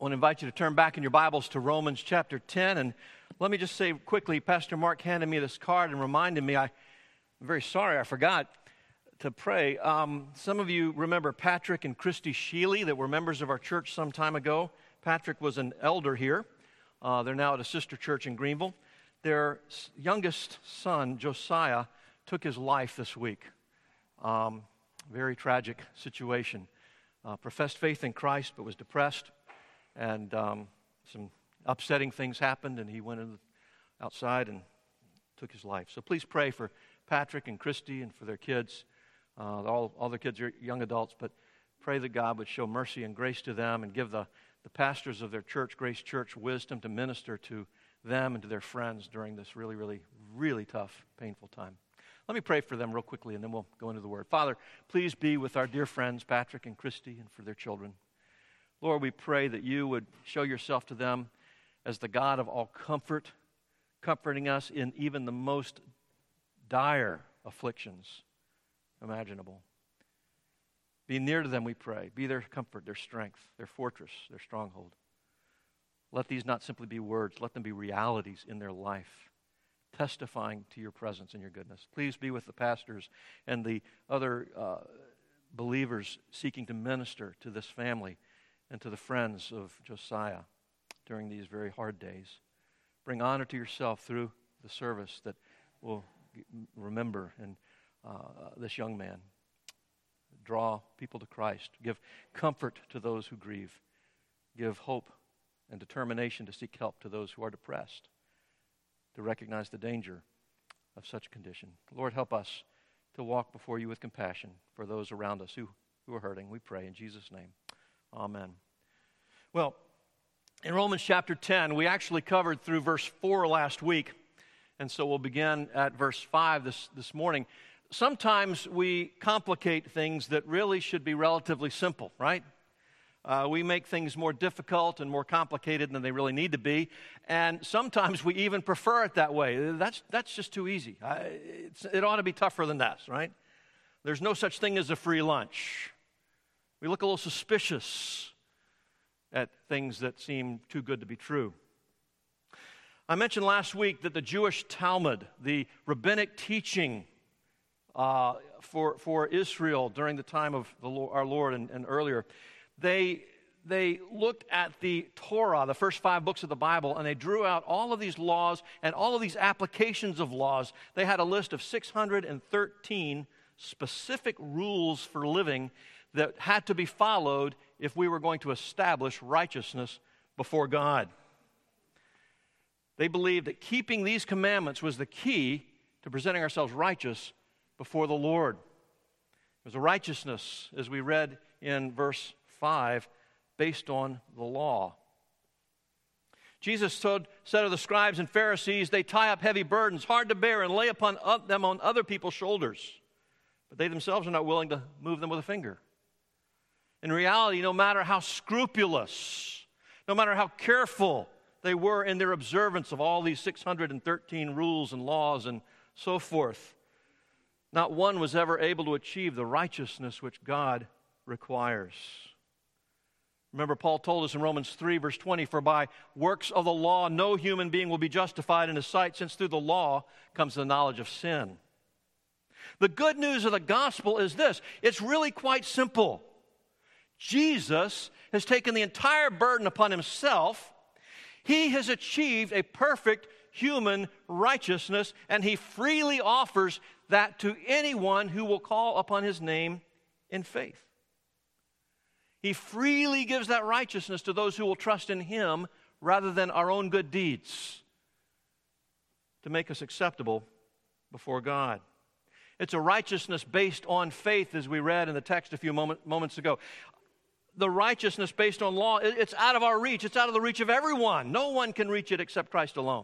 I want to invite you to turn back in your Bibles to Romans chapter 10. And let me just say quickly, Pastor Mark handed me this card and reminded me, I'm very sorry I forgot to pray. Some of you remember Patrick and Christy Sheely that were members of our church some time ago. Patrick was an elder here. They're now at a sister church in Greenville. Their youngest son, Josiah, took his life this week. Very tragic situation. Professed faith in Christ, but was depressed. And some upsetting things happened, and he went outside and took his life. So please pray for Patrick and Christy and for their kids. All their kids are young adults, but pray that God would show mercy and grace to them and give the pastors of their church, Grace Church, wisdom to minister to them and to their friends during this really, really, really tough, painful time. Let me pray for them real quickly, and then we'll go into the Word. Father, please be with our dear friends, Patrick and Christy, and for their children. Lord, we pray that you would show yourself to them as the God of all comfort, comforting us in even the most dire afflictions imaginable. Be near to them, we pray. Be their comfort, their strength, their fortress, their stronghold. Let these not simply be words. Let them be realities in their life, testifying to your presence and your goodness. Please be with the pastors and the other believers seeking to minister to this family and to the friends of Josiah during these very hard days. Bring honor to yourself through the service that will remember and this young man. Draw people to Christ. Give comfort to those who grieve. Give hope and determination to seek help to those who are depressed, to recognize the danger of such condition. Lord, help us to walk before you with compassion for those around us who are hurting. We pray in Jesus' name. Amen. Well, in Romans chapter 10, we actually covered through verse 4 last week, and so we'll begin at verse 5 this morning. Sometimes we complicate things that really should be relatively simple, right? We make things more difficult and more complicated than they really need to be, and sometimes we even prefer it that way. That's just too easy. It ought to be tougher than that, right? There's no such thing as a free lunch. We look a little suspicious at things that seem too good to be true. I mentioned last week that the Jewish Talmud, the rabbinic teaching for Israel during the time of our Lord and earlier, they looked at the Torah, the first 5 books of the Bible, and they drew out all of these laws and all of these applications of laws. They had a list of 613 specific rules for living that had to be followed if we were going to establish righteousness before God. They believed that keeping these commandments was the key to presenting ourselves righteous before the Lord. It was a righteousness, as we read in verse 5, based on the law. Jesus said of the scribes and Pharisees, they tie up heavy burdens, hard to bear, and lay upon them on other people's shoulders. But they themselves are not willing to move them with a finger. In reality, no matter how scrupulous, no matter how careful they were in their observance of all these 613 rules and laws and so forth, not one was ever able to achieve the righteousness which God requires. Remember, Paul told us in Romans 3, verse 20, for by works of the law no human being will be justified in his sight, since through the law comes the knowledge of sin. The good news of the gospel is this. It's really quite simple. Jesus has taken the entire burden upon himself. He has achieved a perfect human righteousness, and he freely offers that to anyone who will call upon his name in faith. He freely gives that righteousness to those who will trust in him rather than our own good deeds to make us acceptable before God. It's a righteousness based on faith, as we read in the text a few moments ago. The righteousness based on law, it's out of our reach. It's out of the reach of everyone. No one can reach it except Christ alone.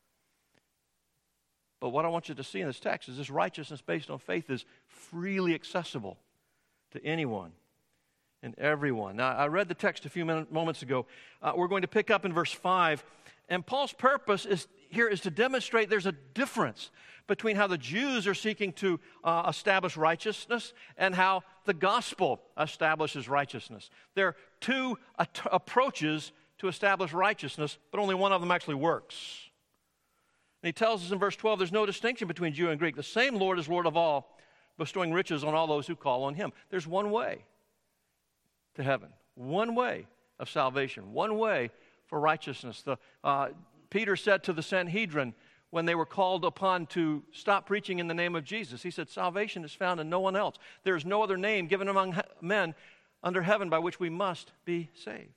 But what I want you to see in this text is this righteousness based on faith is freely accessible to anyone and everyone. Now, I read the text a few moments ago. We're going to pick up in verse 5. And Paul's purpose here is to demonstrate there's a difference between how the Jews are seeking to establish righteousness and how the gospel establishes righteousness. There are two approaches to establish righteousness, but only one of them actually works. And he tells us in verse 12, there's no distinction between Jew and Greek. The same Lord is Lord of all, bestowing riches on all those who call on him. There's one way to heaven, one way of salvation, one way for righteousness. Peter said to the Sanhedrin when they were called upon to stop preaching in the name of Jesus, he said, salvation is found in no one else. There is no other name given among men under heaven by which we must be saved.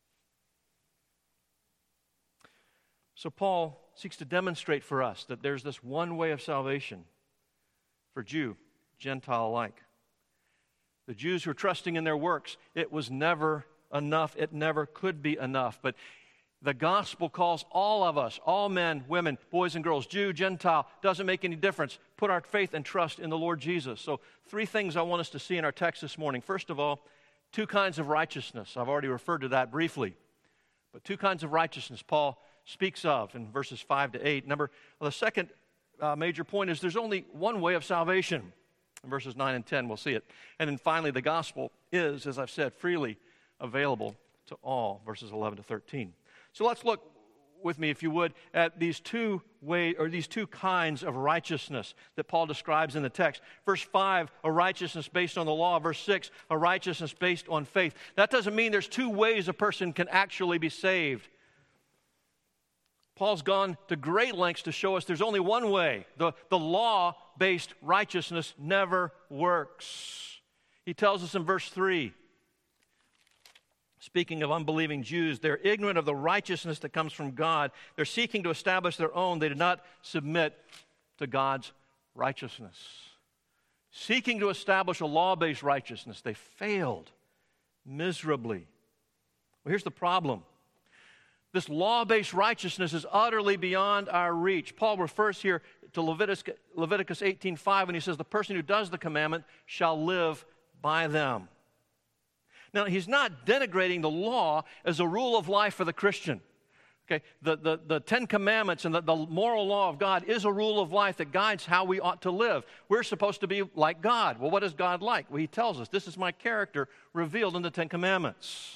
So Paul seeks to demonstrate for us that there's this one way of salvation for Jew, Gentile alike. The Jews who are trusting in their works, it was never enough. It never could be enough. But the gospel calls all of us, all men, women, boys and girls, Jew, Gentile, doesn't make any difference. Put our faith and trust in the Lord Jesus. So 3 things I want us to see in our text this morning. First of all, 2 kinds of righteousness. I've already referred to that briefly. But 2 kinds of righteousness Paul speaks of in verses 5 to 8. The second major point is there's only one way of salvation. In verses 9 and 10, we'll see it. And then finally, the gospel is, as I've said, freely available to all, verses 11 to 13. So let's look with me, if you would, at these two kinds of righteousness that Paul describes in the text. Verse 5, a righteousness based on the law. Verse 6, a righteousness based on faith. That doesn't mean there's 2 ways a person can actually be saved. Paul's gone to great lengths to show us there's only one way. The law-based righteousness never works. He tells us in verse 3, speaking of unbelieving Jews, they're ignorant of the righteousness that comes from God. They're seeking to establish their own. They did not submit to God's righteousness. Seeking to establish a law-based righteousness, they failed miserably. Well, here's the problem. This law-based righteousness is utterly beyond our reach. Paul refers here to Leviticus 18:5, and he says, the person who does the commandment shall live by them. Now, he's not denigrating the law as a rule of life for the Christian. Okay, the 10 Commandments and the moral law of God is a rule of life that guides how we ought to live. We're supposed to be like God. Well, what is God like? Well, he tells us, this is my character revealed in the 10 Commandments.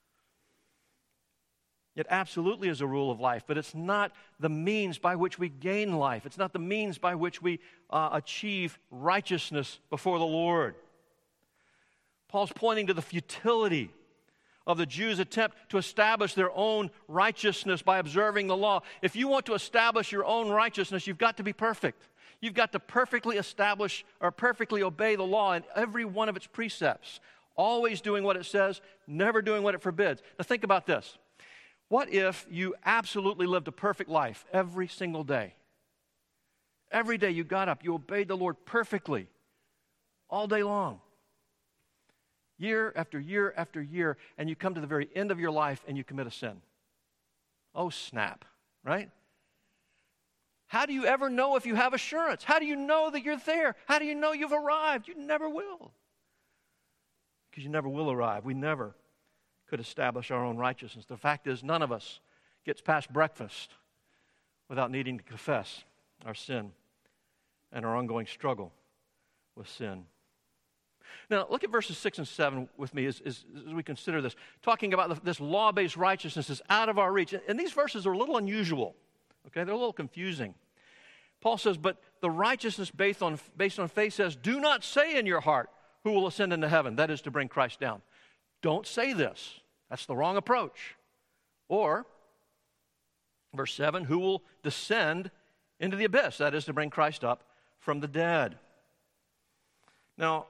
It absolutely is a rule of life, but it's not the means by which we gain life. It's not the means by which we achieve righteousness before the Lord. Paul's pointing to the futility of the Jews' attempt to establish their own righteousness by observing the law. If you want to establish your own righteousness, you've got to be perfect. You've got to perfectly establish or perfectly obey the law in every one of its precepts, always doing what it says, never doing what it forbids. Now think about this. What if you absolutely lived a perfect life every single day? Every day you got up, you obeyed the Lord perfectly, all day long. Year after year after year, and you come to the very end of your life and you commit a sin. Oh, snap, right? How do you ever know if you have assurance? How do you know that you're there? How do you know you've arrived? You never will. Because you never will arrive. We never could establish our own righteousness. The fact is, none of us gets past breakfast without needing to confess our sin and our ongoing struggle with sin. Now, look at verses 6 and 7 with me as we consider this. Talking about this law-based righteousness is out of our reach. And these verses are a little unusual. Okay, they're a little confusing. Paul says, but the righteousness based on faith says, do not say in your heart, who will ascend into heaven? That is to bring Christ down. Don't say this. That's the wrong approach. Or, verse 7, who will descend into the abyss? That is to bring Christ up from the dead. Now,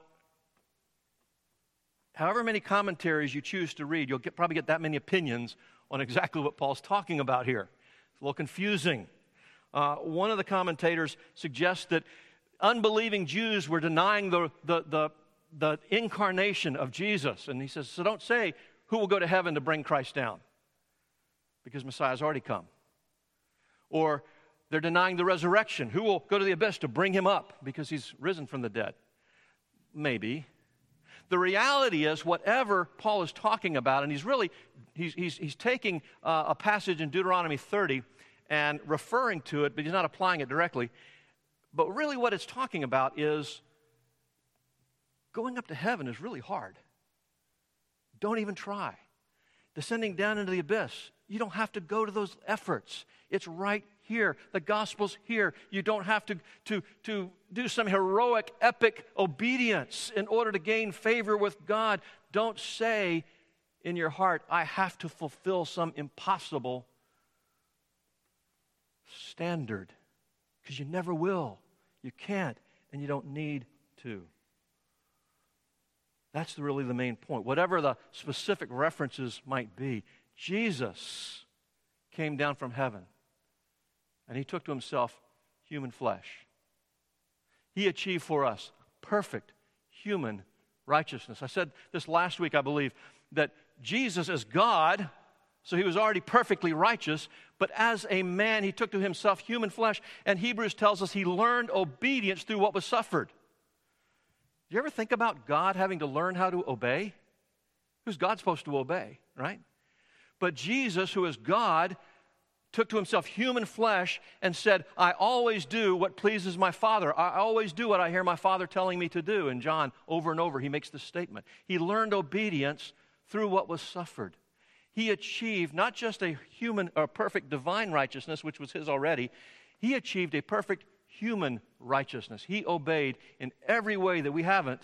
however many commentaries you choose to read, you'll probably get that many opinions on exactly what Paul's talking about here. It's a little confusing. One of the commentators suggests that unbelieving Jews were denying the incarnation of Jesus. And he says, so don't say who will go to heaven to bring Christ down, because Messiah's already come. Or they're denying the resurrection. Who will go to the abyss to bring him up, because he's risen from the dead? Maybe. The reality is, whatever Paul is talking about, and he's taking a passage in Deuteronomy 30 and referring to it, but he's not applying it directly. But really what it's talking about is going up to heaven is really hard. Don't even try. descending down into the abyss. You don't have to go to those efforts. It's right here. The gospel's here. You don't have to do some heroic, epic obedience in order to gain favor with God. Don't say in your heart, I have to fulfill some impossible standard, because you never will. You can't, and you don't need to. That's really the main point. Whatever the specific references might be, Jesus came down from heaven, and he took to himself human flesh. He achieved for us perfect human righteousness. I said this last week, I believe, that Jesus is God, so he was already perfectly righteous, but as a man, he took to himself human flesh, and Hebrews tells us he learned obedience through what was suffered. Do you ever think about God having to learn how to obey? Who's God supposed to obey, right? But Jesus, who is God, took to himself human flesh and said, I always do what pleases my Father. I always do what I hear my Father telling me to do. And John, over and over, he makes this statement. He learned obedience through what was suffered. He achieved not just a perfect divine righteousness, which was his already, he achieved a perfect human righteousness. He obeyed in every way that we haven't,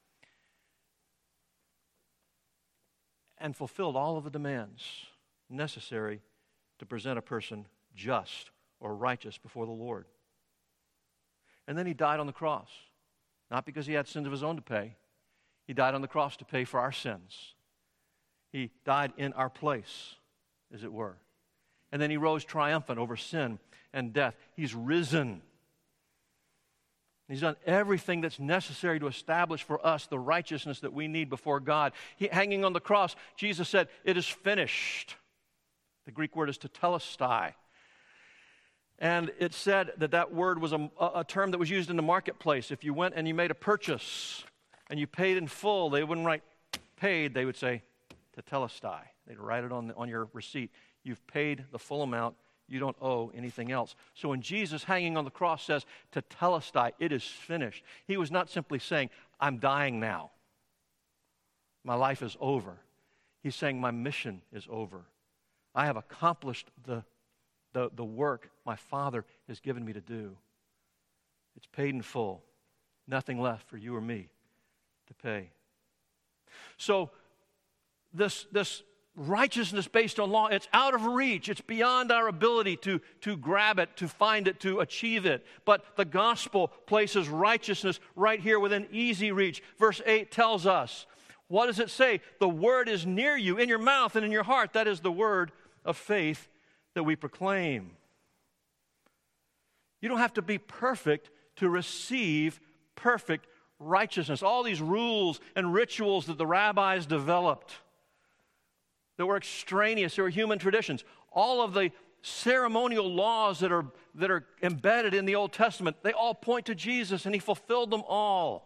and fulfilled all of the demands necessary to present a person just or righteous before the Lord. And then he died on the cross, not because he had sins of his own to pay. He died on the cross to pay for our sins. He died in our place, as it were. And then he rose triumphant over sin and death. He's risen. He's done everything that's necessary to establish for us the righteousness that we need before God. Hanging on the cross, Jesus said, it is finished. The Greek word is tetelestai. And it said that word was a term that was used in the marketplace. If you went and you made a purchase and you paid in full, they wouldn't write paid, they would say tetelestai. They'd write it on your receipt. You've paid the full amount. You don't owe anything else. So when Jesus hanging on the cross says tetelestai, it is finished, he was not simply saying, I'm dying now. My life is over. He's saying my mission is over. I have accomplished the work my Father has given me to do. It's paid in full. Nothing left for you or me to pay. So this righteousness based on law, it's out of reach. It's beyond our ability to grab it, to find it, to achieve it. But the gospel places righteousness right here within easy reach. Verse 8 tells us, what does it say? The word is near you, in your mouth and in your heart. That is the word of faith that we proclaim. You don't have to be perfect to receive perfect righteousness. All these rules and rituals that the rabbis developed that were extraneous, they were human traditions. All of the ceremonial laws that are embedded in the Old Testament, they all point to Jesus, and he fulfilled them all.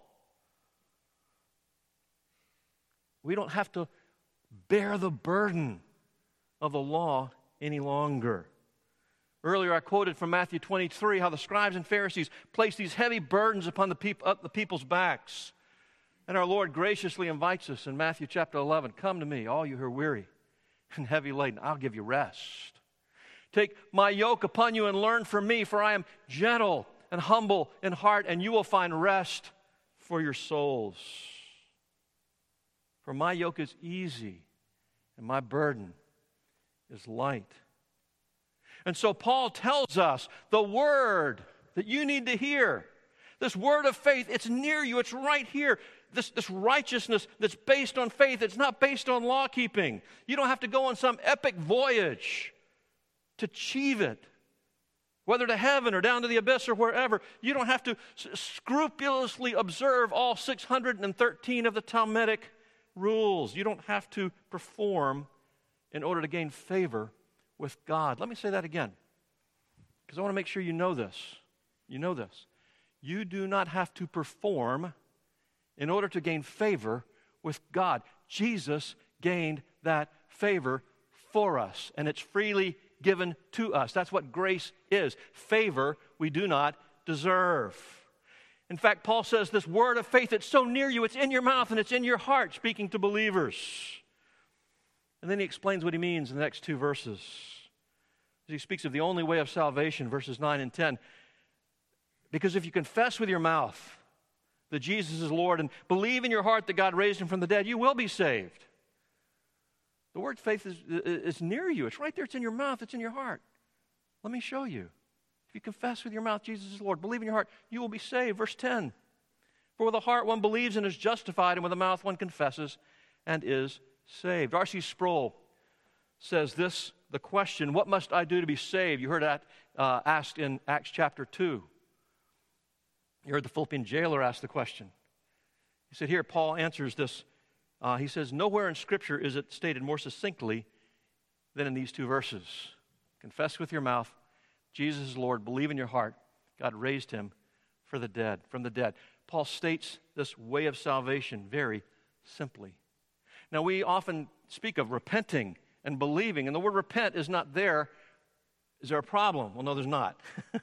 We don't have to bear the burden of the law any longer. Earlier I quoted from Matthew 23 how the scribes and Pharisees placed these heavy burdens upon the people's backs. And our Lord graciously invites us in Matthew chapter 11, come to me, all you who are weary and heavy laden, I'll give you rest. Take my yoke upon you and learn from me, for I am gentle and humble in heart, and you will find rest for your souls. For my yoke is easy, and my burden is light. And so Paul tells us the word that you need to hear, this word of faith, it's near you, it's right here. This righteousness that's based on faith, it's not based on law keeping. You don't have to go on some epic voyage to achieve it, whether to heaven or down to the abyss or wherever. You don't have to scrupulously observe all 613 of the Talmudic rules. You don't have to perform in order to gain favor with God. Let me say that again, because I want to make sure you know this. You know this. You do not have to perform in order to gain favor with God. Jesus gained that favor for us, and it's freely given to us. That's what grace is. Favor we do not deserve. In fact, Paul says this word of faith, it's so near you, it's in your mouth and it's in your heart, speaking to believers. And then he explains what he means in the next two verses. He speaks of the only way of salvation, verses 9 and 10. Because if you confess with your mouth that Jesus is Lord and believe in your heart that God raised him from the dead, you will be saved. The word faith is near you. It's right there. It's in your mouth. It's in your heart. Let me show you. If you confess with your mouth Jesus is Lord, believe in your heart, you will be saved. Verse 10. For with the heart one believes and is justified, and with the mouth one confesses and is saved. R.C. Sproul says this, the question, what must I do to be saved? You heard that asked in Acts chapter 2. You heard the Philippian jailer ask the question. He said, here, Paul answers this. He says, nowhere in Scripture is it stated more succinctly than in these two verses. Confess with your mouth, Jesus is Lord. Believe in your heart, God raised him from the dead. Paul states this way of salvation very simply. Now, we often speak of repenting and believing, and the word repent is not there. Is there a problem? Well, no, there's not.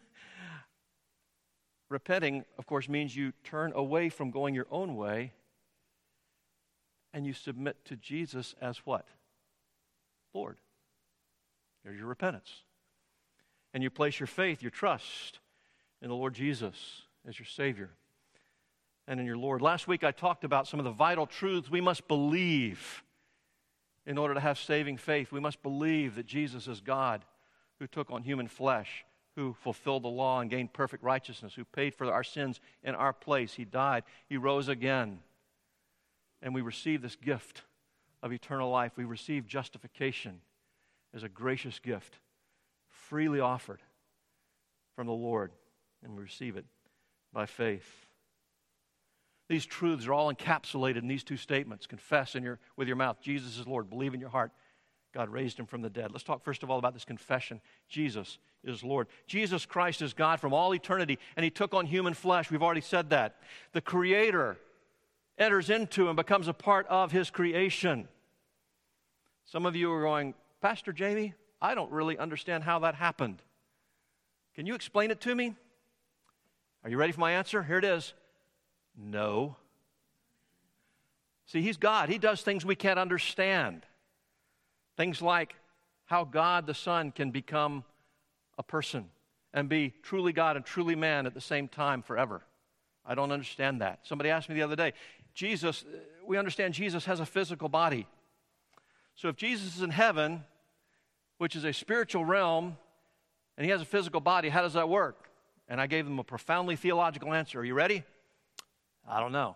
Repenting, of course, means you turn away from going your own way and you submit to Jesus as what? Lord. There's your repentance. And you place your faith, your trust in the Lord Jesus as your Savior and in your Lord. Last week I talked about some of the vital truths we must believe in order to have saving faith. We must believe that Jesus is God who took on human flesh, who fulfilled the law and gained perfect righteousness, who paid for our sins in our place. He died. He rose again. And we receive this gift of eternal life. We receive justification as a gracious gift, freely offered from the Lord, and we receive it by faith. These truths are all encapsulated in these two statements. Confess with your mouth, Jesus is Lord. Believe in your heart, God raised him from the dead. Let's talk first of all about this confession. Jesus is Lord. Jesus Christ is God from all eternity, and he took on human flesh. We've already said that. The Creator enters into and becomes a part of his creation. Some of you are going, Pastor Jamie, I don't really understand how that happened. Can you explain it to me? Are you ready for my answer? Here it is. No. See, he's God. He does things we can't understand. Things like how God the Son can become a person and be truly God and truly man at the same time forever. I don't understand that. Somebody asked me the other day, we understand Jesus has a physical body. So if Jesus is in heaven, which is a spiritual realm, and he has a physical body, how does that work? And I gave them a profoundly theological answer. Are you ready? I don't know.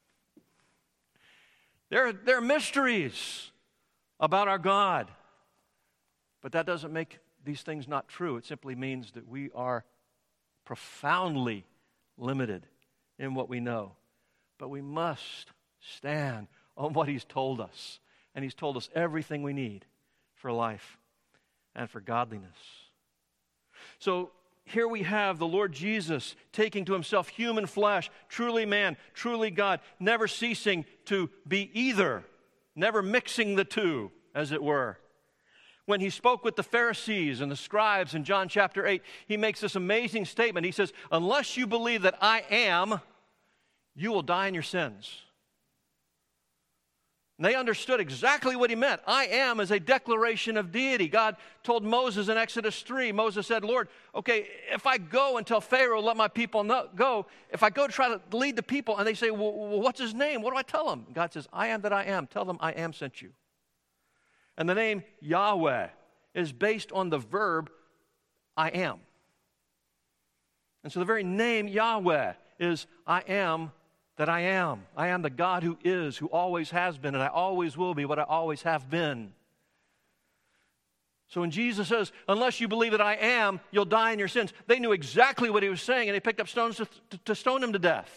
There are mysteries about our God, but that doesn't make these things not true. It simply means that we are profoundly limited in what we know. But we must stand on what he's told us. And he's told us everything we need for life and for godliness. So here we have the Lord Jesus taking to himself human flesh, truly man, truly God, never ceasing to be either, never mixing the two, as it were. When he spoke with the Pharisees and the scribes in John chapter 8, he makes this amazing statement. He says, unless you believe that I am, you will die in your sins. And they understood exactly what he meant. I am is a declaration of deity. God told Moses in Exodus 3, Moses said, Lord, okay, if I go and tell Pharaoh, let my people go, if I go to try to lead the people and they say, well, what's his name? What do I tell them? God says, I am that I am. Tell them I am sent you. And the name Yahweh is based on the verb I am. And so the very name Yahweh is I am that I am. I am the God who is, who always has been, and I always will be what I always have been. So when Jesus says, unless you believe that I am, you'll die in your sins, they knew exactly what he was saying, and they picked up stones to stone him to death.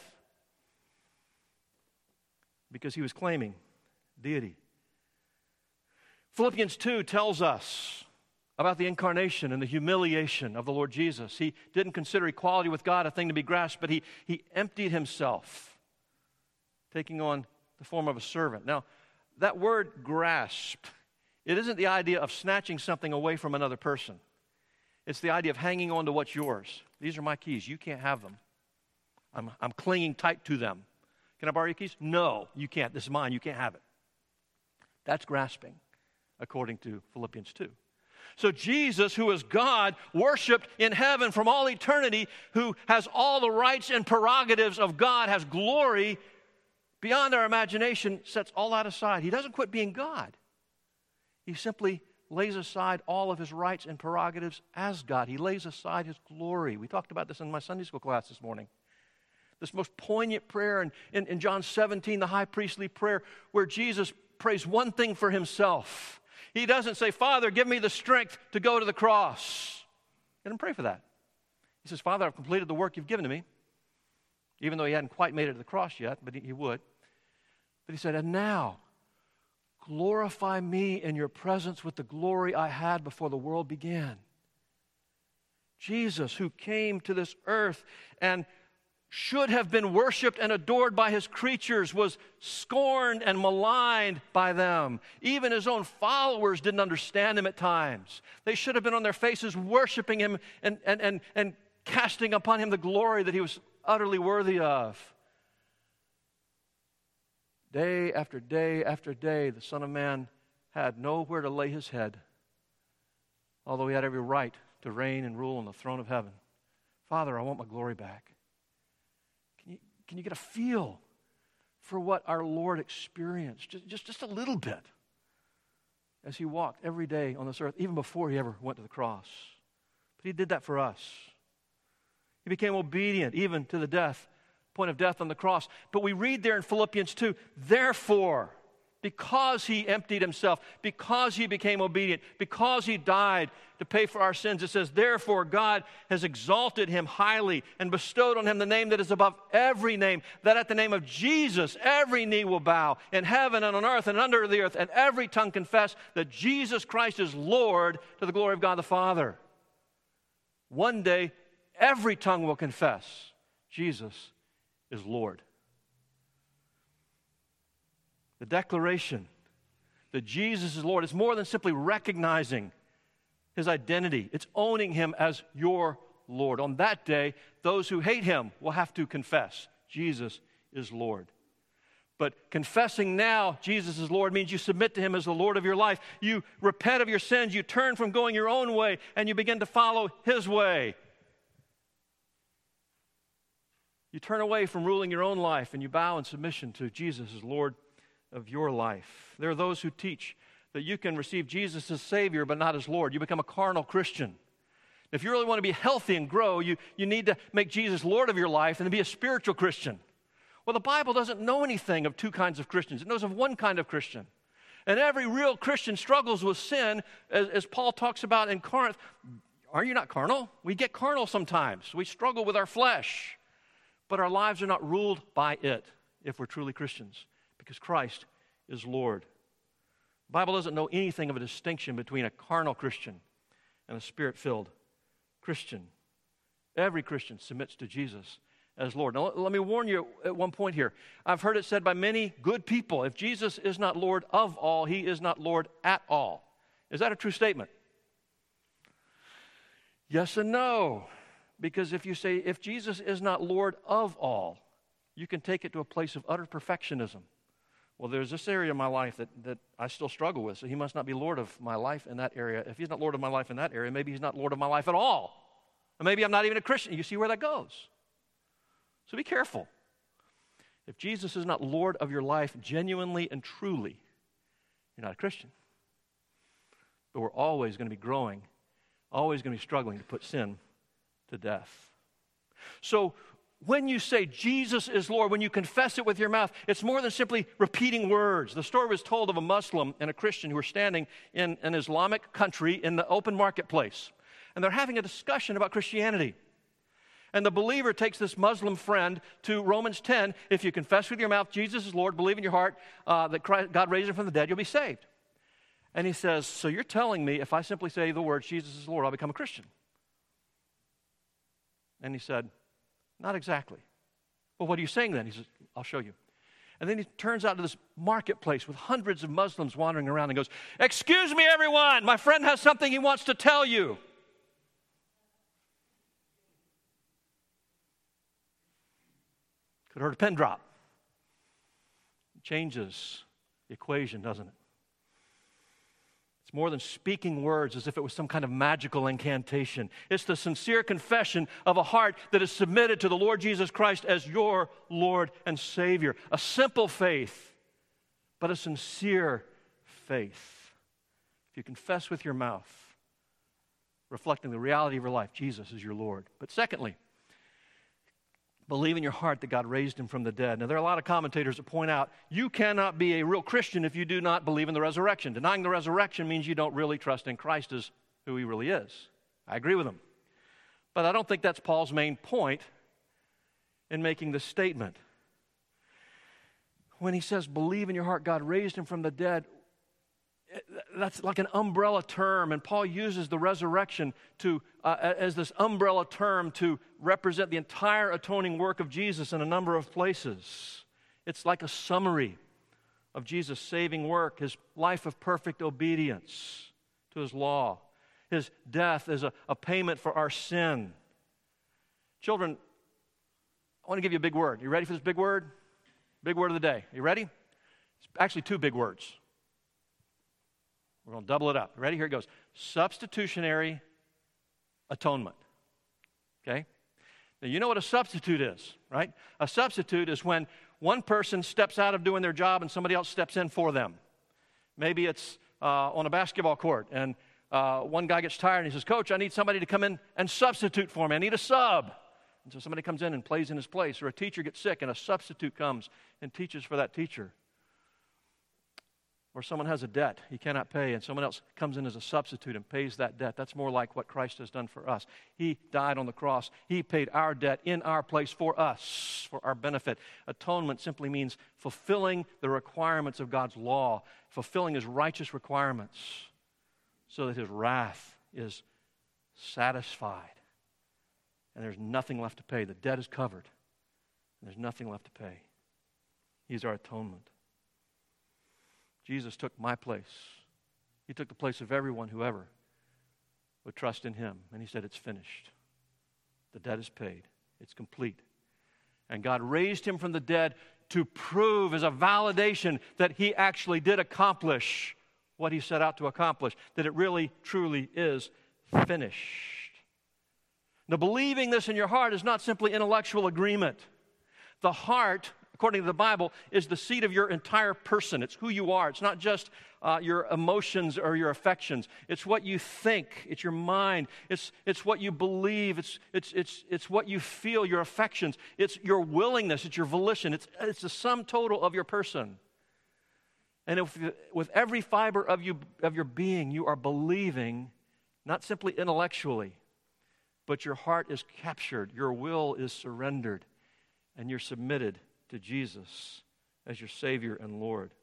Because he was claiming deity. Philippians 2 tells us about the incarnation and the humiliation of the Lord Jesus. He didn't consider equality with God a thing to be grasped, but he emptied himself, taking on the form of a servant. Now, that word grasp, it isn't the idea of snatching something away from another person. It's the idea of hanging on to what's yours. These are my keys. You can't have them. I'm clinging tight to them. Can I borrow your keys? No, you can't. This is mine. You can't have it. That's grasping. according to Philippians 2. So Jesus, who is God, worshiped in heaven from all eternity, who has all the rights and prerogatives of God, has glory beyond our imagination, sets all that aside. He doesn't quit being God. He simply lays aside all of his rights and prerogatives as God. He lays aside his glory. We talked about this in my Sunday school class this morning. This most poignant prayer in John 17, the high priestly prayer, where Jesus prays one thing for himself. He doesn't say, Father, give me the strength to go to the cross. He didn't pray for that. He says, Father, I've completed the work you've given to me, even though he hadn't quite made it to the cross yet, but he would. But he said, and now, glorify me in your presence with the glory I had before the world began. Jesus, who came to this earth and should have been worshiped and adored by his creatures, was scorned and maligned by them. Even his own followers didn't understand him at times. They should have been on their faces worshiping him and casting upon him the glory that he was utterly worthy of. Day after day after day, the Son of Man had nowhere to lay his head, although he had every right to reign and rule on the throne of heaven. Father, I want my glory back. Can you get a feel for what our Lord experienced, just a little bit, as he walked every day on this earth, even before he ever went to the cross? But he did that for us. He became obedient even to the point of death on the cross. But we read there in Philippians 2, therefore, because he emptied himself, because he became obedient, because he died to pay for our sins, it says, therefore God has exalted him highly and bestowed on him the name that is above every name, that at the name of Jesus every knee will bow in heaven and on earth and under the earth, and every tongue confess that Jesus Christ is Lord, to the glory of God the Father. One day, every tongue will confess Jesus is Lord. The declaration that Jesus is Lord is more than simply recognizing his identity. It's owning him as your Lord. On that day, those who hate him will have to confess Jesus is Lord. But confessing now Jesus is Lord means you submit to him as the Lord of your life. You repent of your sins. You turn from going your own way, and you begin to follow his way. You turn away from ruling your own life, and you bow in submission to Jesus as Lord of your life. There are those who teach that you can receive Jesus as Savior but not as Lord. You become a carnal Christian. If you really want to be healthy and grow, you need to make Jesus Lord of your life and then be a spiritual Christian. Well, the Bible doesn't know anything of two kinds of Christians. It knows of one kind of Christian. And every real Christian struggles with sin, as Paul talks about in Corinth. Are you not carnal? We get carnal sometimes. We struggle with our flesh. But our lives are not ruled by it if we're truly Christians, because Christ is Lord. The Bible doesn't know anything of a distinction between a carnal Christian and a spirit-filled Christian. Every Christian submits to Jesus as Lord. Now, let me warn you at one point here. I've heard it said by many good people, if Jesus is not Lord of all, he is not Lord at all. Is that a true statement? Yes and no. Because if you say, if Jesus is not Lord of all, you can take it to a place of utter perfectionism. Well, there's this area of my life that I still struggle with, so he must not be Lord of my life in that area. If he's not Lord of my life in that area, maybe he's not Lord of my life at all. Or maybe I'm not even a Christian. You see where that goes. So be careful. If Jesus is not Lord of your life genuinely and truly, you're not a Christian. But we're always going to be growing, always going to be struggling to put sin to death. So when you say Jesus is Lord, when you confess it with your mouth, it's more than simply repeating words. The story was told of a Muslim and a Christian who were standing in an Islamic country in the open marketplace. And they're having a discussion about Christianity. And the believer takes this Muslim friend to Romans 10. If you confess with your mouth Jesus is Lord, believe in your heart that God raised him from the dead, you'll be saved. And he says, so you're telling me if I simply say the word Jesus is Lord, I'll become a Christian? And he said, not exactly. Well, what are you saying then? He says, I'll show you. And then he turns out to this marketplace with hundreds of Muslims wandering around and goes, excuse me, everyone, my friend has something he wants to tell you. Could have heard a pin drop. It changes the equation, doesn't it? It's more than speaking words as if it was some kind of magical incantation. It's the sincere confession of a heart that is submitted to the Lord Jesus Christ as your Lord and Savior. A simple faith, but a sincere faith. If you confess with your mouth, reflecting the reality of your life, Jesus is your Lord. But secondly, believe in your heart that God raised him from the dead. Now, there are a lot of commentators that point out you cannot be a real Christian if you do not believe in the resurrection. Denying the resurrection means you don't really trust in Christ as who he really is. I agree with them. But I don't think that's Paul's main point in making this statement. When he says, believe in your heart God raised him from the dead, that's like an umbrella term, and Paul uses the resurrection as this umbrella term to represent the entire atoning work of Jesus in a number of places. It's like a summary of Jesus' saving work, his life of perfect obedience to his law, his death as a payment for our sin. Children, I want to give you a big word. You ready for this big word? Big word of the day. You ready? It's actually two big words. We're going to double it up. Ready? Here it goes. Substitutionary atonement. Okay? Now, you know what a substitute is, right? A substitute is when one person steps out of doing their job and somebody else steps in for them. Maybe it's on a basketball court, and one guy gets tired and he says, Coach, I need somebody to come in and substitute for me. I need a sub. And so somebody comes in and plays in his place, or a teacher gets sick and a substitute comes and teaches for that teacher. Or someone has a debt he cannot pay, and someone else comes in as a substitute and pays that debt. That's more like what Christ has done for us. He died on the cross. He paid our debt in our place for us, for our benefit. Atonement simply means fulfilling the requirements of God's law, fulfilling his righteous requirements so that his wrath is satisfied. And there's nothing left to pay. The debt is covered, and there's nothing left to pay. He's our atonement. Jesus took my place. He took the place of everyone who ever would trust in him. And he said, it's finished. The debt is paid. It's complete. And God raised him from the dead to prove as a validation that he actually did accomplish what he set out to accomplish, that it really, truly is finished. Now, believing this in your heart is not simply intellectual agreement. The heart, according to the Bible, is the seat of your entire person. It's who you are. It's not just your emotions or your affections. It's what you think. It's your mind. It's what you believe. It's what you feel, your affections. It's your willingness. It's your volition. It's the sum total of your person. And if with every fiber of your being, you are believing, not simply intellectually, but your heart is captured, your will is surrendered, and you're submitted to Jesus as your Savior and Lord.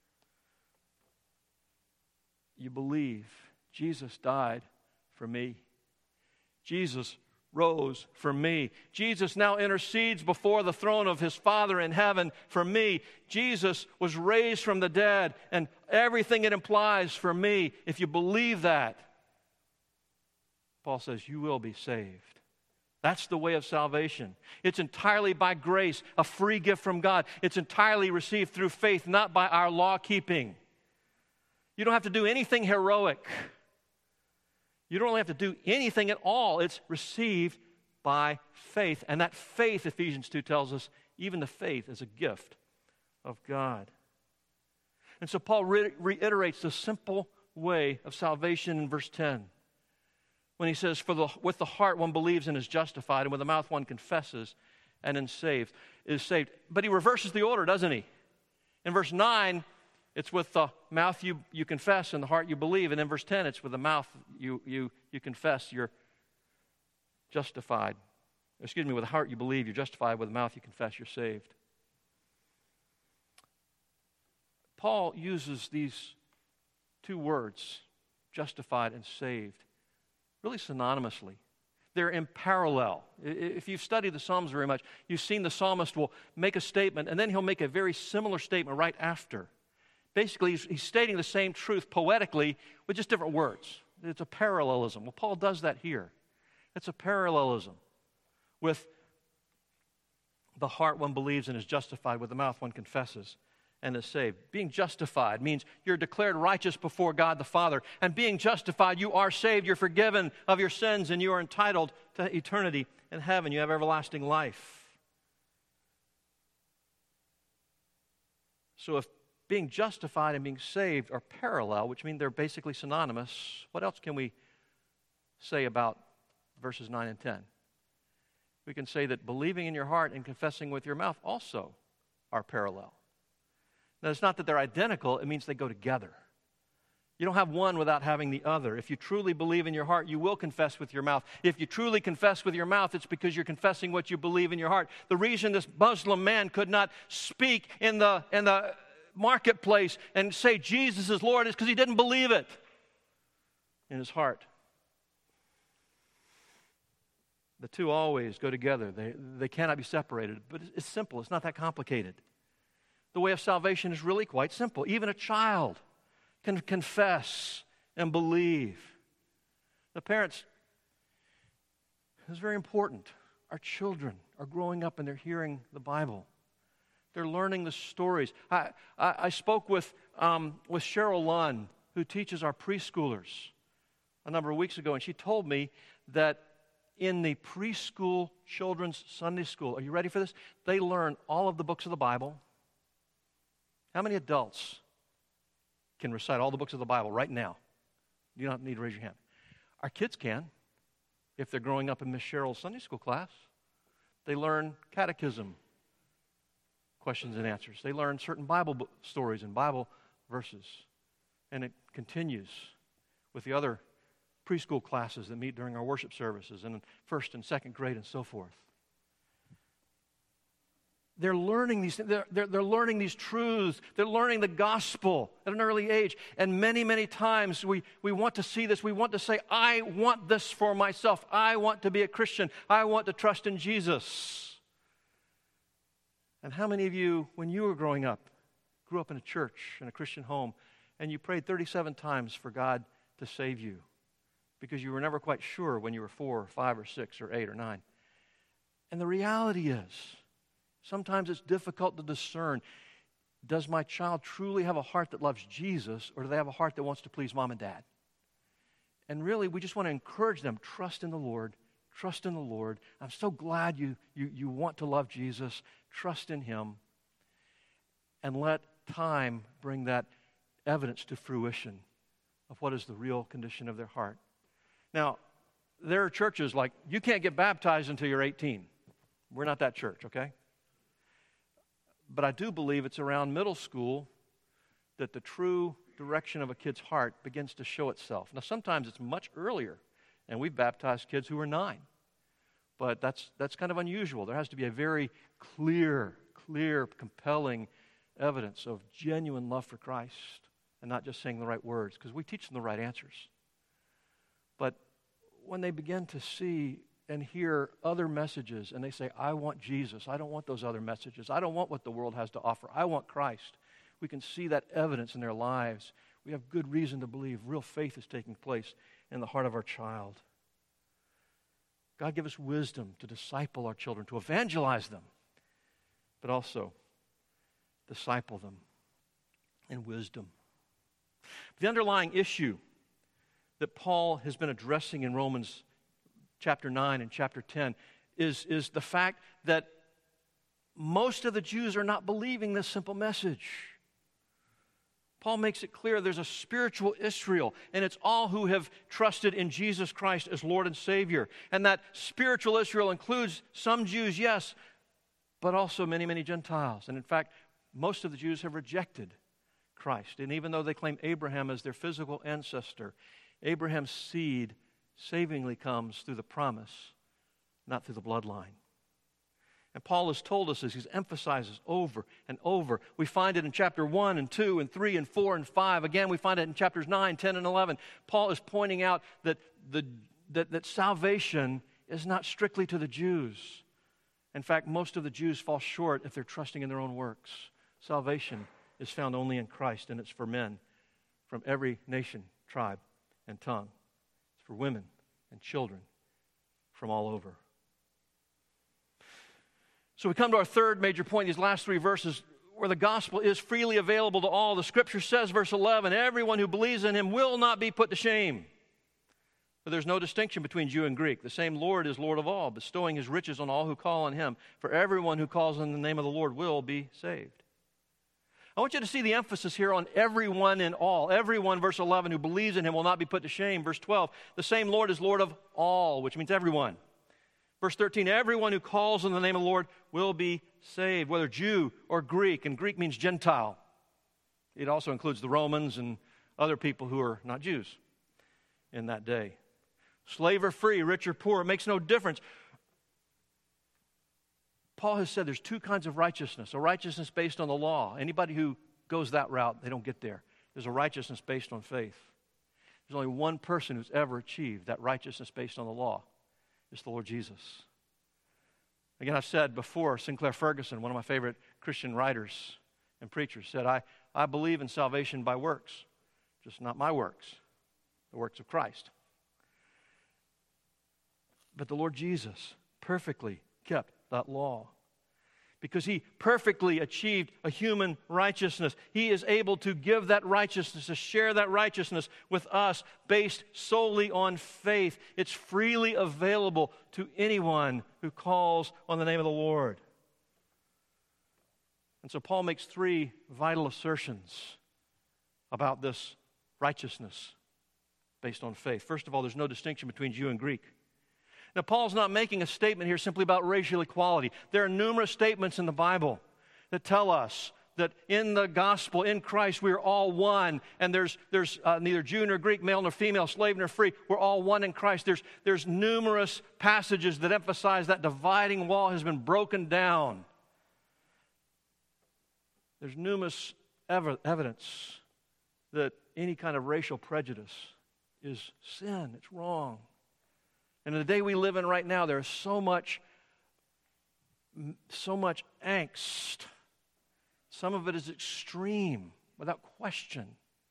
You believe Jesus died for me. Jesus rose for me. Jesus now intercedes before the throne of his Father in heaven for me. Jesus was raised from the dead, and everything it implies for me. If you believe that, Paul says, you will be saved. That's the way of salvation. It's entirely by grace, a free gift from God. It's entirely received through faith, not by our law keeping. You don't have to do anything heroic. You don't have to do anything at all. It's received by faith. And that faith, Ephesians 2 tells us, even the faith is a gift of God. And so Paul reiterates the simple way of salvation in verse 10. When he says, with the heart one believes and is justified, and with the mouth one confesses and is saved. But he reverses the order, doesn't he? In verse 9, it's with the mouth you confess and the heart you believe. And in verse 10, it's with the mouth you confess, you're justified. With the heart you believe, you're justified. With the mouth you confess, you're saved. Paul uses these two words, justified and saved, really synonymously. They're in parallel. If you've studied the Psalms very much, you've seen the psalmist will make a statement, and then he'll make a very similar statement right after. Basically, he's stating the same truth poetically with just different words. It's a parallelism. Well, Paul does that here. It's a parallelism. With the heart one believes and is justified, with the mouth one confesses and is saved. Being justified means you're declared righteous before God the Father. And being justified, you are saved, you're forgiven of your sins, and you are entitled to eternity in heaven. You have everlasting life. So if being justified and being saved are parallel, which means they're basically synonymous, what else can we say about verses 9 and 10? We can say that believing in your heart and confessing with your mouth also are parallel. Now, it's not that they're identical, it means they go together. You don't have one without having the other. If you truly believe in your heart, you will confess with your mouth. If you truly confess with your mouth, it's because you're confessing what you believe in your heart. The reason this Muslim man could not speak in the marketplace and say Jesus is Lord is because he didn't believe it in his heart. The two always go together. They cannot be separated. But it's simple. It's not that complicated. The way of salvation is really quite simple. Even a child can confess and believe. The parents, it's very important. Our children are growing up and they're hearing the Bible. They're learning the stories. I spoke with Cheryl Lunn, who teaches our preschoolers, a number of weeks ago, and she told me that in the preschool children's Sunday school, are you ready for this? They learn all of the books of the Bible. How many adults can recite all the books of the Bible right now? You don't need to raise your hand. Our kids can, if they're growing up in Miss Cheryl's Sunday school class. They learn catechism, questions and answers. They learn certain Bible stories and Bible verses. And it continues with the other preschool classes that meet during our worship services and in first and second grade and so forth. They're learning these they're learning these truths. They're learning the gospel at an early age. And many, many times we want to see this. We want to say, I want this for myself. I want to be a Christian. I want to trust in Jesus. And how many of you, when you were growing up, grew up in a church, in a Christian home, and you prayed 37 times for God to save you because you were never quite sure when you were 4 or 5 or 6 or 8 or 9? And the reality is, sometimes it's difficult to discern, does my child truly have a heart that loves Jesus, or do they have a heart that wants to please mom and dad? And really, we just want to encourage them, trust in the Lord, trust in the Lord. I'm so glad you want to love Jesus. Trust in Him. And let time bring that evidence to fruition of what is the real condition of their heart. Now, there are churches like, you can't get baptized until you're 18. We're not that church, okay? But I do believe it's around middle school that the true direction of a kid's heart begins to show itself. Now, sometimes it's much earlier, and we've baptized kids who were 9. But that's kind of unusual. There has to be a very clear, compelling evidence of genuine love for Christ and not just saying the right words, because we teach them the right answers. But when they begin to see and hear other messages, and they say, I want Jesus. I don't want those other messages. I don't want what the world has to offer. I want Christ. We can see that evidence in their lives. We have good reason to believe real faith is taking place in the heart of our child. God give us wisdom to disciple our children, to evangelize them, but also disciple them in wisdom. The underlying issue that Paul has been addressing in Romans chapter 9 and chapter 10 is the fact that most of the Jews are not believing this simple message. Paul makes it clear there's a spiritual Israel, and it's all who have trusted in Jesus Christ as Lord and Savior. And that spiritual Israel includes some Jews, yes, but also many, many Gentiles. And in fact, most of the Jews have rejected Christ. And even though they claim Abraham as their physical ancestor, Abraham's seed savingly comes through the promise, not through the bloodline. And Paul has told us this. He emphasizes over and over. We find it in chapter 1 and 2 and 3 and 4 and 5. Again, we find it in chapters 9, 10, and 11. Paul is pointing out that salvation is not strictly to the Jews. In fact, most of the Jews fall short if they're trusting in their own works. Salvation is found only in Christ, and it's for men from every nation, tribe, and tongue. It's for women and children from all over. So we come to our third major point. These last 3 verses, where the gospel is freely available to all. The scripture says, verse 11, everyone who believes in him will not be put to shame. For there's no distinction between Jew and Greek. The same Lord is Lord of all, bestowing his riches on all who call on him. For everyone who calls on the name of the Lord will be saved. I want you to see the emphasis here on everyone and all. Everyone, verse 11, who believes in him will not be put to shame. Verse 12, the same Lord is Lord of all, which means everyone. Verse 13, everyone who calls on the name of the Lord will be saved, whether Jew or Greek, and Greek means Gentile. It also includes the Romans and other people who are not Jews in that day. Slave or free, rich or poor, it makes no difference. Paul has said there's two kinds of righteousness, a righteousness based on the law. Anybody who goes that route, they don't get there. There's a righteousness based on faith. There's only one person who's ever achieved that righteousness based on the law. It's the Lord Jesus. Again, I've said before, Sinclair Ferguson, one of my favorite Christian writers and preachers, said, I believe in salvation by works, just not my works, the works of Christ. But the Lord Jesus perfectly kept that law because he perfectly achieved a human righteousness. He is able to give that righteousness, to share that righteousness with us based solely on faith. It's freely available to anyone who calls on the name of the Lord. And so Paul makes three vital assertions about this righteousness based on faith. First of all, there's no distinction between Jew and Greek. Now, Paul's not making a statement here simply about racial equality. There are numerous statements in the Bible that tell us that in the gospel, in Christ, we are all one, and there's neither Jew nor Greek, male nor female, slave nor free. We're all one in Christ. There's numerous passages that emphasize that dividing wall has been broken down. There's numerous evidence that any kind of racial prejudice is sin. It's wrong. And in the day we live in right now, there is so much angst. Some of it is extreme, without question.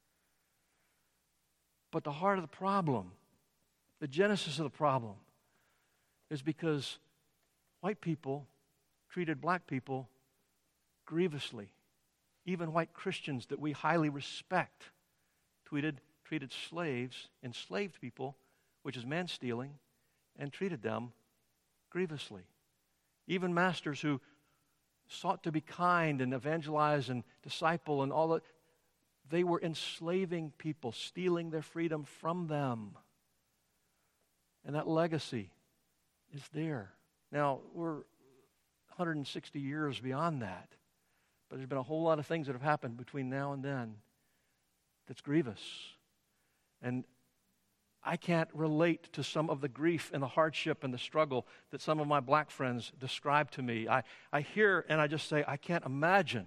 But the heart of the problem, the genesis of the problem, is because white people treated black people grievously. Even white Christians that we highly respect treated slaves, enslaved people, which is man-stealing, and treated them grievously. Even masters who sought to be kind and evangelize and disciple and all that, they were enslaving people, stealing their freedom from them. And that legacy is there. Now, we're 160 years beyond that, but there's been a whole lot of things that have happened between now and then that's grievous. And I can't relate to some of the grief and the hardship and the struggle that some of my black friends describe to me. I hear and I just say, I can't imagine.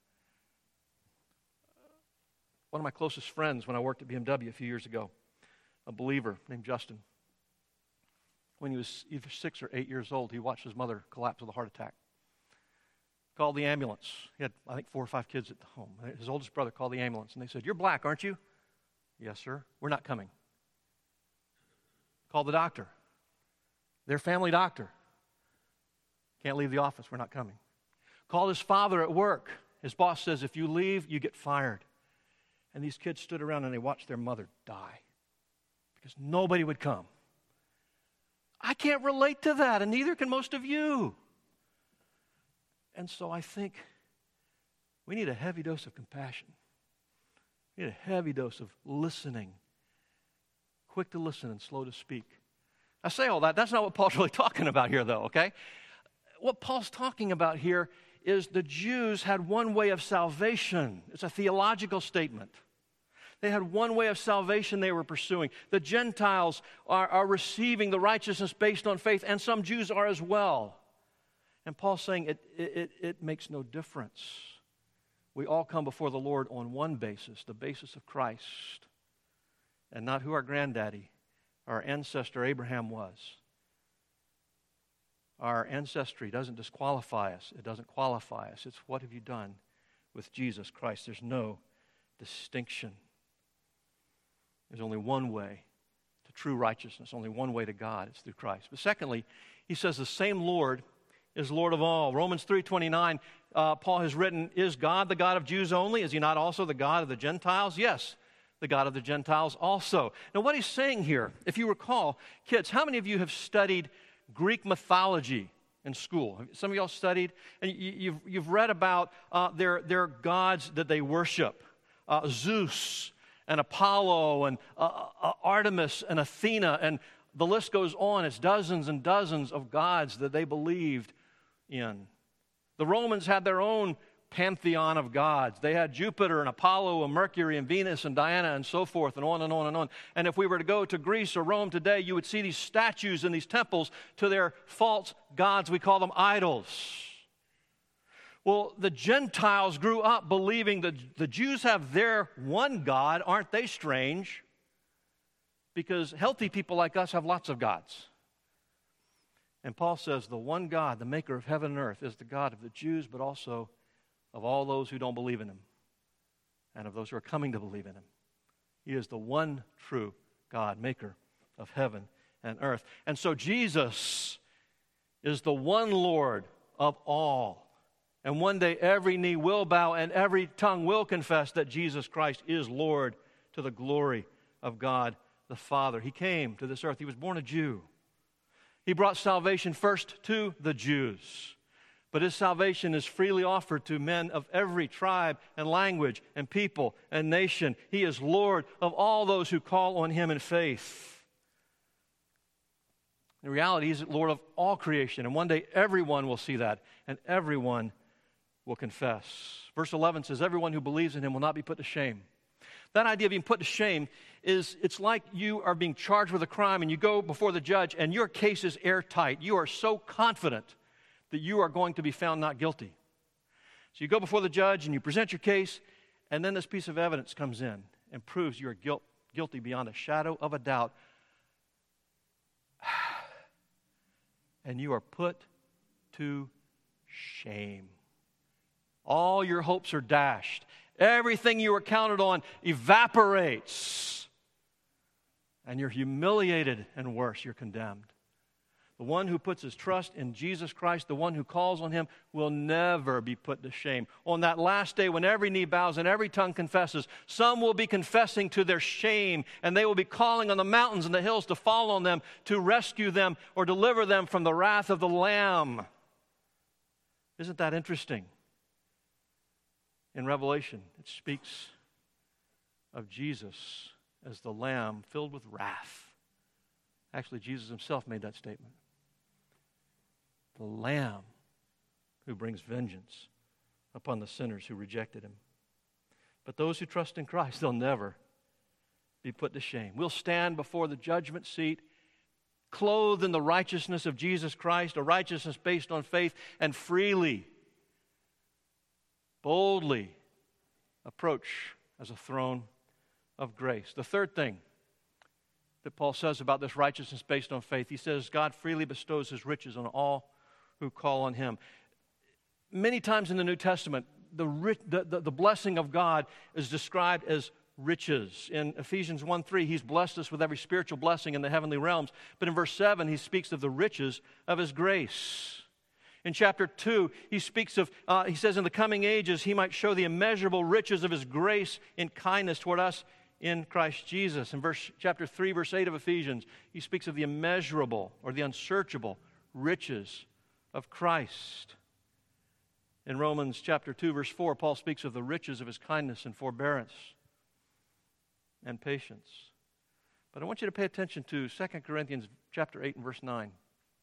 One of my closest friends when I worked at BMW a few years ago, a believer named Justin, when he was either 6 or 8 years old, he watched his mother collapse with a heart attack. Called the ambulance. He had, I think, 4 or 5 kids at home. His oldest brother called the ambulance, and they said, "You're black, aren't you?" "Yes, sir." "We're not coming." Called the doctor. Their family doctor. "Can't leave the office, we're not coming." Called his father at work. His boss says, "If you leave, you get fired." And these kids stood around and they watched their mother die because nobody would come. I can't relate to that, and neither can most of you. And so I think we need a heavy dose of compassion. We need a heavy dose of listening. Quick to listen and slow to speak. I say all that. That's not what Paul's really talking about here, though, okay? What Paul's talking about here is the Jews had one way of salvation. It's a theological statement. They had one way of salvation they were pursuing. The Gentiles are receiving the righteousness based on faith, and some Jews are as well. And Paul's saying it makes no difference. We all come before the Lord on one basis, the basis of Christ, and not who our granddaddy, our ancestor Abraham was. Our ancestry doesn't disqualify us. It doesn't qualify us. It's what have you done with Jesus Christ. There's no distinction. There's only one way to true righteousness, only one way to God. It's through Christ. But secondly, he says the same Lord is Lord of all. Romans 3:29, Paul has written, is God the God of Jews only? Is he not also the God of the Gentiles? Yes, the God of the Gentiles also. Now what he's saying here, if you recall, kids, how many of you have studied Greek mythology in school? Some of y'all studied, and you've read about their gods that they worship. Zeus and Apollo and Artemis and Athena, and the list goes on. It's dozens and dozens of gods that they believed in. The Romans had their own pantheon of gods. They had Jupiter and Apollo and Mercury and Venus and Diana and so forth and on and on and on. And if we were to go to Greece or Rome today, you would see these statues in these temples to their false gods. We call them idols. Well, the Gentiles grew up believing that the Jews have their one God. Aren't they strange? Because healthy people like us have lots of gods. And Paul says the one God, the maker of heaven and earth, is the God of the Jews, but also of all those who don't believe in him and of those who are coming to believe in him. He is the one true God, maker of heaven and earth. And so Jesus is the one Lord of all. And one day every knee will bow and every tongue will confess that Jesus Christ is Lord, to the glory of God the Father. He came to this earth. He was born a Jew. He brought salvation first to the Jews. But his salvation is freely offered to men of every tribe and language and people and nation. He is Lord of all those who call on him in faith. In reality, he's Lord of all creation. And one day everyone will see that, and everyone will confess. Verse 11 says, everyone who believes in him will not be put to shame. That idea of being put to shame is, it's like you are being charged with a crime and you go before the judge and your case is airtight. You are so confident that you are going to be found not guilty. So you go before the judge and you present your case, and then this piece of evidence comes in and proves you are guilty beyond a shadow of a doubt. And you are put to shame. All your hopes are dashed. Everything you were counted on evaporates. And you're humiliated, and worse, you're condemned. The one who puts his trust in Jesus Christ, the one who calls on him, will never be put to shame. On that last day, when every knee bows and every tongue confesses, some will be confessing to their shame, and they will be calling on the mountains and the hills to fall on them, to rescue them or deliver them from the wrath of the Lamb. Isn't that interesting? In Revelation, it speaks of Jesus as the Lamb filled with wrath. Actually, Jesus himself made that statement. The Lamb who brings vengeance upon the sinners who rejected him. But those who trust in Christ, they'll never be put to shame. We'll stand before the judgment seat, clothed in the righteousness of Jesus Christ, a righteousness based on faith, and freely, boldly approach as a throne of grace. The third thing that Paul says about this righteousness based on faith, he says God freely bestows his riches on all who call on him. Many times in the New Testament, the blessing of God is described as riches. In Ephesians 1:3, he's blessed us with every spiritual blessing in the heavenly realms. But in verse 7, he speaks of the riches of his grace. In chapter 2, he speaks of, he says, in the coming ages, he might show the immeasurable riches of his grace in kindness toward us in Christ Jesus. In chapter 3, verse 8 of Ephesians, he speaks of the immeasurable or the unsearchable riches of Christ. In Romans chapter 2, verse 4, Paul speaks of the riches of his kindness and forbearance and patience. But I want you to pay attention to 2 Corinthians chapter 8 and verse 9.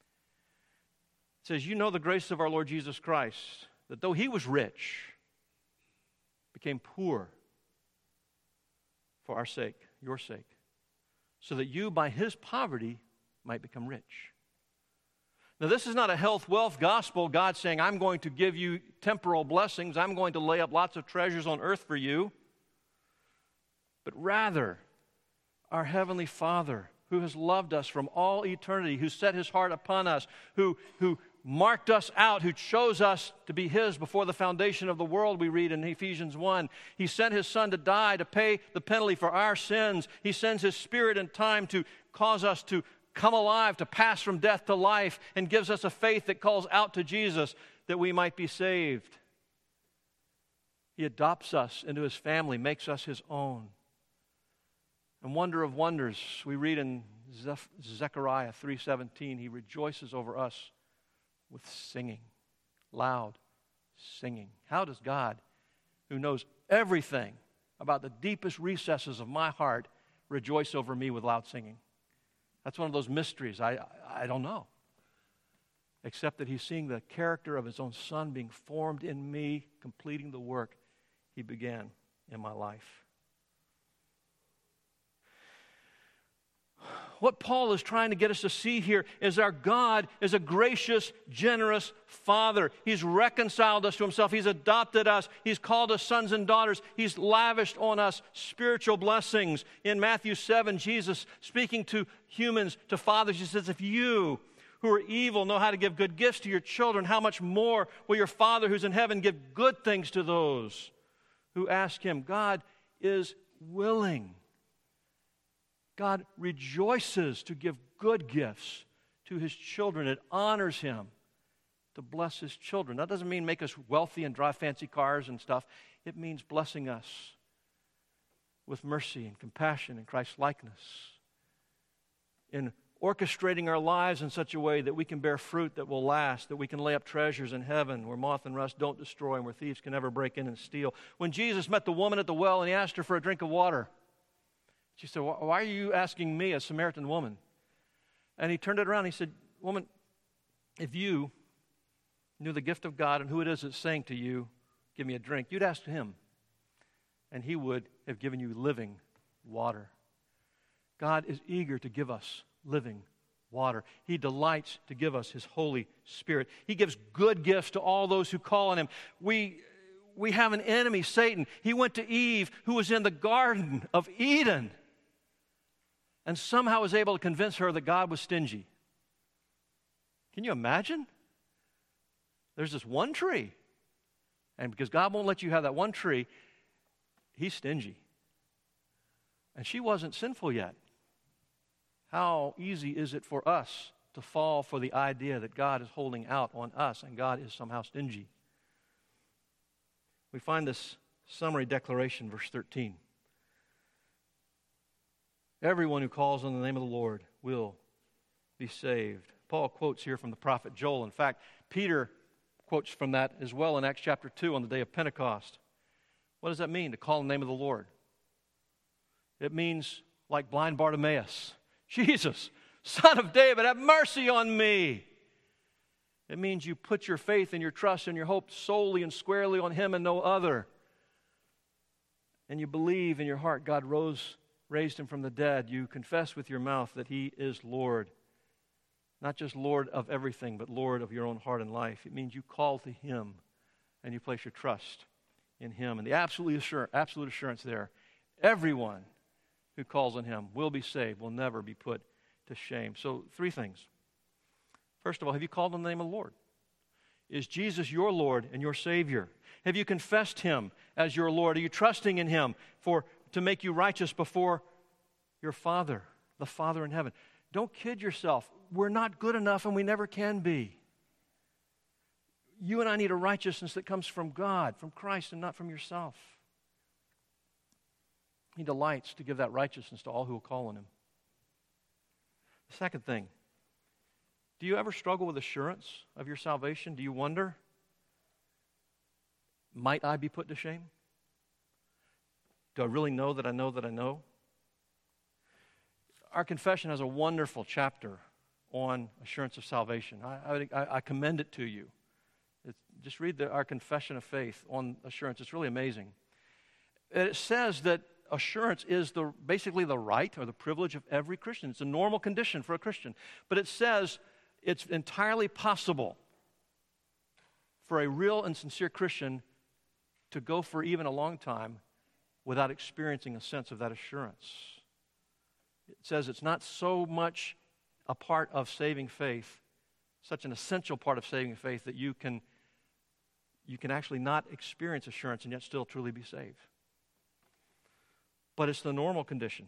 It says, you know the grace of our Lord Jesus Christ, that though he was rich, became poor for our sake, your sake, so that you by his poverty might become rich. Now this is not a health, wealth gospel, God saying, I'm going to give you temporal blessings, I'm going to lay up lots of treasures on earth for you, but rather our Heavenly Father, who has loved us from all eternity, who set his heart upon us, who marked us out, who chose us to be his before the foundation of the world, we read in Ephesians 1. He sent his Son to die, to pay the penalty for our sins. He sends his Spirit in time to cause us to come alive, to pass from death to life, and gives us a faith that calls out to Jesus that we might be saved. He adopts us into his family, makes us his own. And wonder of wonders, we read in Zechariah 3:17, he rejoices over us with singing, loud singing. How does God, who knows everything about the deepest recesses of my heart, rejoice over me with loud singing? That's one of those mysteries. I don't know. Except that he's seeing the character of his own Son being formed in me, completing the work he began in my life. What Paul is trying to get us to see here is our God is a gracious, generous Father. He's reconciled us to himself. He's adopted us. He's called us sons and daughters. He's lavished on us spiritual blessings. In Matthew 7, Jesus, speaking to humans, to fathers, he says, if you who are evil know how to give good gifts to your children, how much more will your Father who's in heaven give good things to those who ask him? God is willing. God rejoices to give good gifts to his children. It honors him to bless his children. That doesn't mean make us wealthy and drive fancy cars and stuff. It means blessing us with mercy and compassion and Christ-likeness, in orchestrating our lives in such a way that we can bear fruit that will last, that we can lay up treasures in heaven where moth and rust don't destroy and where thieves can never break in and steal. When Jesus met the woman at the well and he asked her for a drink of water, she said, why are you asking me, a Samaritan woman? And he turned it around and he said, woman, if you knew the gift of God and who it is that's saying to you, give me a drink, you'd ask him, and he would have given you living water. God is eager to give us living water. He delights to give us his Holy Spirit. He gives good gifts to all those who call on him. We have an enemy, Satan. He went to Eve, who was in the Garden of Eden, and somehow was able to convince her that God was stingy. Can you imagine? There's this one tree, and because God won't let you have that one tree, he's stingy. And she wasn't sinful yet. How easy is it for us to fall for the idea that God is holding out on us and God is somehow stingy? We find this summary declaration, verse 13. Everyone who calls on the name of the Lord will be saved. Paul quotes here from the prophet Joel. In fact, Peter quotes from that as well in Acts chapter 2 on the day of Pentecost. What does that mean, to call on the name of the Lord? It means, like blind Bartimaeus, Jesus, Son of David, have mercy on me. It means you put your faith and your trust and your hope solely and squarely on him and no other. And you believe in your heart God raised him from the dead. You confess with your mouth that he is Lord. Not just Lord of everything, but Lord of your own heart and life. It means you call to him and you place your trust in him. And the absolute assurance there, everyone who calls on him will be saved, will never be put to shame. So 3 things. First of all, have you called on the name of the Lord? Is Jesus your Lord and your Savior? Have you confessed him as your Lord? Are you trusting in him to make you righteous before your Father, the Father in heaven? Don't kid yourself. We're not good enough and we never can be. You and I need a righteousness that comes from God, from Christ, and not from yourself. He delights to give that righteousness to all who will call on him. The second thing, do you ever struggle with assurance of your salvation? Do you wonder, might I be put to shame? Do I really know that I know that I know? Our confession has a wonderful chapter on assurance of salvation. I commend it to you. Just read our confession of faith on assurance. It's really amazing. It says that assurance is basically the right or the privilege of every Christian. It's a normal condition for a Christian. But it says it's entirely possible for a real and sincere Christian to go for even a long time without experiencing a sense of that assurance. It says it's not so much a part of saving faith, such an essential part of saving faith, that you can actually not experience assurance and yet still truly be saved. But it's the normal condition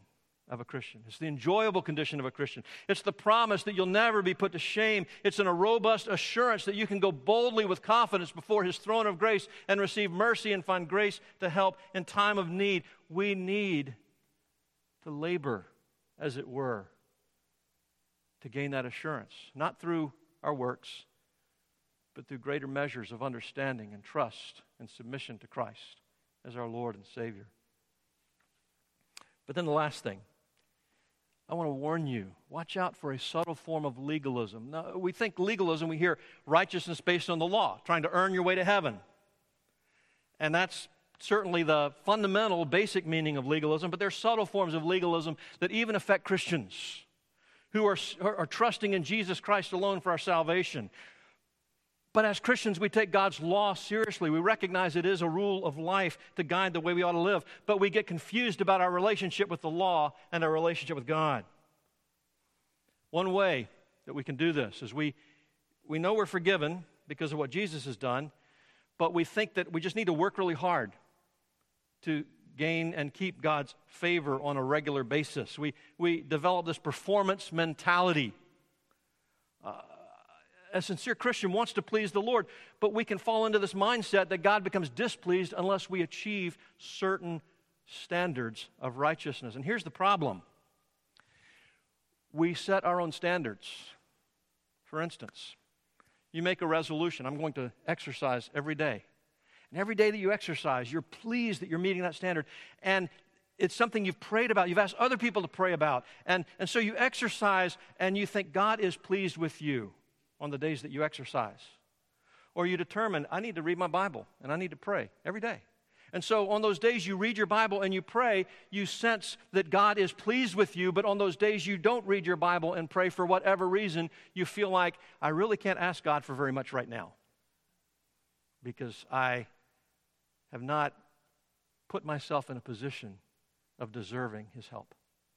of a Christian. It's the enjoyable condition of a Christian. It's the promise that you'll never be put to shame. It's in a robust assurance that you can go boldly with confidence before His throne of grace and receive mercy and find grace to help in time of need. We need to labor, as it were, to gain that assurance, not through our works, but through greater measures of understanding and trust and submission to Christ as our Lord and Savior. But then the last thing, I want to warn you, watch out for a subtle form of legalism. Now, we think legalism, we hear righteousness based on the law, trying to earn your way to heaven. And that's certainly the fundamental, basic meaning of legalism, but there are subtle forms of legalism that even affect Christians who are trusting in Jesus Christ alone for our salvation. But as Christians, we take God's law seriously. We recognize it is a rule of life to guide the way we ought to live. But we get confused about our relationship with the law and our relationship with God. One way that we can do this is we know we're forgiven because of what Jesus has done, but we think that we just need to work really hard to gain and keep God's favor on a regular basis. We develop this performance mentality. A sincere Christian wants to please the Lord, but we can fall into this mindset that God becomes displeased unless we achieve certain standards of righteousness. And here's the problem. We set our own standards. For instance, you make a resolution, I'm going to exercise every day. And every day that you exercise, you're pleased that you're meeting that standard. And it's something you've prayed about. You've asked other people to pray about. And so you exercise and you think God is pleased with you on the days that you exercise. Or you determine, I need to read my Bible and I need to pray every day. And so on those days you read your Bible and you pray, you sense that God is pleased with you, but on those days you don't read your Bible and pray for whatever reason, you feel like, I really can't ask God for very much right now because I have not put myself in a position of deserving His help.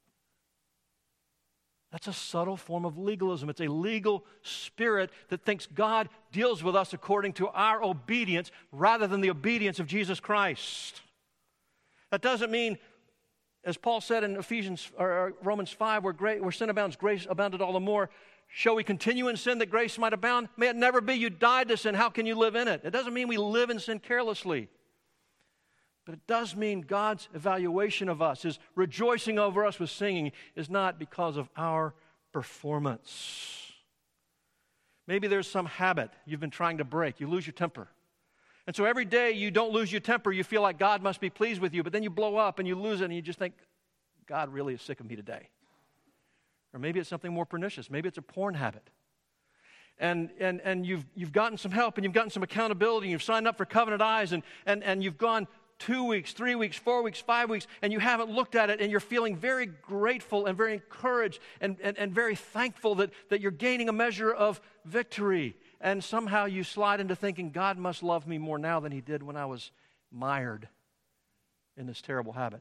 That's a subtle form of legalism. It's a legal spirit that thinks God deals with us according to our obedience rather than the obedience of Jesus Christ. That doesn't mean, as Paul said in Romans 5, where sin abounds, grace abounded all the more. Shall we continue in sin that grace might abound? May it never be. You died to sin. How can you live in it? It doesn't mean we live in sin carelessly. But it does mean God's evaluation of us, His rejoicing over us with singing, is not because of our performance. Maybe there's some habit you've been trying to break. You lose your temper. And so every day you don't lose your temper, you feel like God must be pleased with you, but then you blow up and you lose it and you just think, God really is sick of me today. Or maybe it's something more pernicious. Maybe it's a porn habit. And you've gotten some help and you've gotten some accountability and you've signed up for Covenant Eyes and you've gone 2 weeks, 3 weeks, 4 weeks, 5 weeks, and you haven't looked at it, and you're feeling very grateful and very encouraged and very thankful that you're gaining a measure of victory. And somehow you slide into thinking, God must love me more now than He did when I was mired in this terrible habit.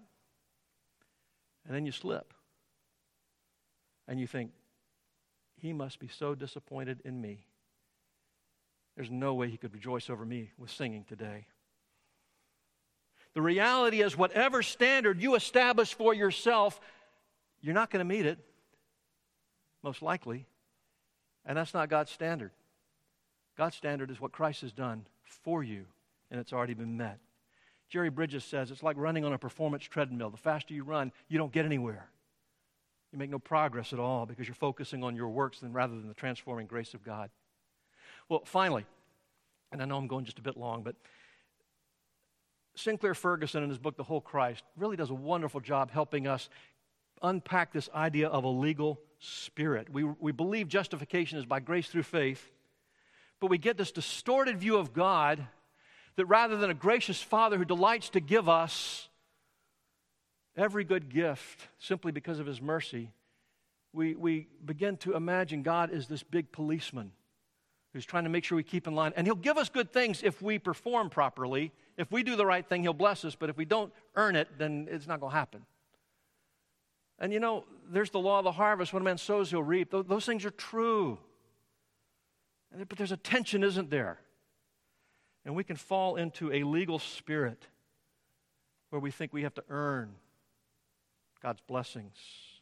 And then you slip. And you think, He must be so disappointed in me. There's no way He could rejoice over me with singing today. The reality is, whatever standard you establish for yourself, you're not going to meet it, most likely. And that's not God's standard. God's standard is what Christ has done for you, and it's already been met. Jerry Bridges says it's like running on a performance treadmill. The faster you run, you don't get anywhere. You make no progress at all because you're focusing on your works rather than the transforming grace of God. Well, finally, and I know I'm going just a bit long, but Sinclair Ferguson in his book, The Whole Christ, really does a wonderful job helping us unpack this idea of a legal spirit. We believe justification is by grace through faith, but we get this distorted view of God that rather than a gracious Father who delights to give us every good gift simply because of His mercy, we begin to imagine God is this big policeman who's trying to make sure we keep in line. And He'll give us good things if we perform properly. If we do the right thing, He'll bless us. But if we don't earn it, then it's not going to happen. And you know, there's the law of the harvest. When a man sows, he'll reap. Those things are true. But there's a tension, isn't there? And we can fall into a legal spirit where we think we have to earn God's blessings.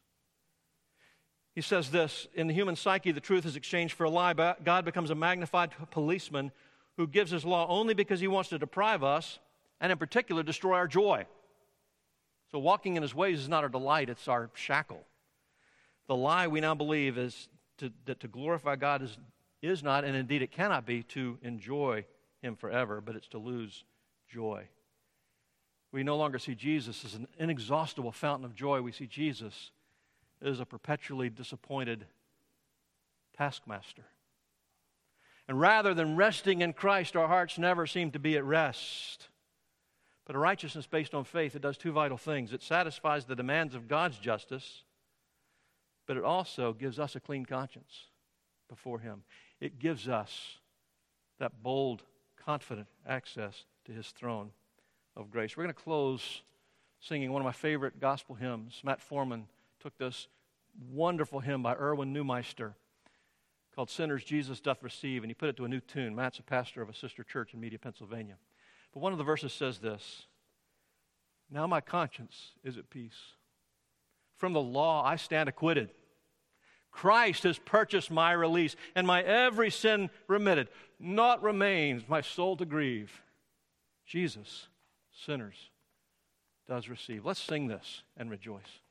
He says this, in the human psyche, the truth is exchanged for a lie. God becomes a magnified policeman who gives his law only because he wants to deprive us, and in particular, destroy our joy. So walking in his ways is not our delight, it's our shackle. The lie we now believe is that to glorify God is not, and indeed it cannot be, to enjoy him forever, but it's to lose joy. We no longer see Jesus as an inexhaustible fountain of joy. We see Jesus as a perpetually disappointed taskmaster. And rather than resting in Christ, our hearts never seem to be at rest. But a righteousness based on faith, it does two vital things. It satisfies the demands of God's justice, but it also gives us a clean conscience before him. It gives us that bold, confident access to his throne of grace. We're going to close singing one of my favorite gospel hymns. Matt Foreman took this wonderful hymn by Erwin Neumeister called Sinners Jesus Doth Receive, and he put it to a new tune. Matt's a pastor of a sister church in Media, Pennsylvania. But one of the verses says this, "Now my conscience is at peace. From the law I stand acquitted. Christ has purchased my release, and my every sin remitted. Naught remains my soul to grieve. Jesus, sinners, does receive." Let's sing this and rejoice.